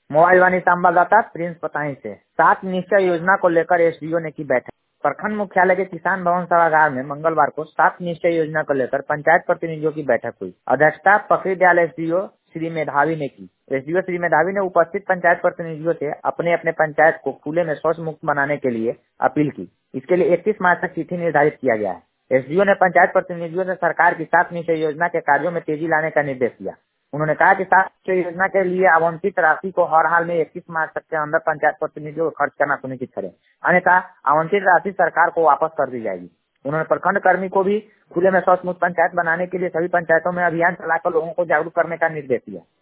Mobile वाणी संवाददाता Prince Patahi से 7 निश्चय योजना को लेकर एसडीओ ने की बैठक। प्रखंड मुख्यालय के किसान भवन सभागार में मंगलवार को 7 निश्चय योजना को लेकर पंचायत प्रतिनिधियों की बैठक हुई। अध्यक्षता पकड़ीदयाल एसडीओ श्री मेधावी ने की। एसडीओ श्री मेधावी ने उपस्थित पंचायत प्रतिनिधियों से अपने अपने पंचायत को खुले में शौच मुक्त बनाने के लिए अपील की। इसके लिए 31 मार्च तक तिथि निर्धारित किया गया है। एसडीओ ने पंचायत प्रतिनिधियों से सरकार की 7 निश्चय योजना के कार्यों में तेजी लाने का निर्देश दिया। उन्होंने कहा कि 7 निश्चय योजना के लिए आवंटित राशि को हर हाल में 31 मार्च तक के अंदर पंचायत प्रतिनिधियों को खर्च करना सुनिश्चित करें, अन्यथा आवंटित राशि सरकार को वापस कर दी जाएगी। उन्होंने प्रखंड कर्मी को भी खुले में शौच मुक्त पंचायत बनाने के लिए सभी पंचायतों में अभियान चलाकर लोगों को जागरूक करने का निर्देश दिया।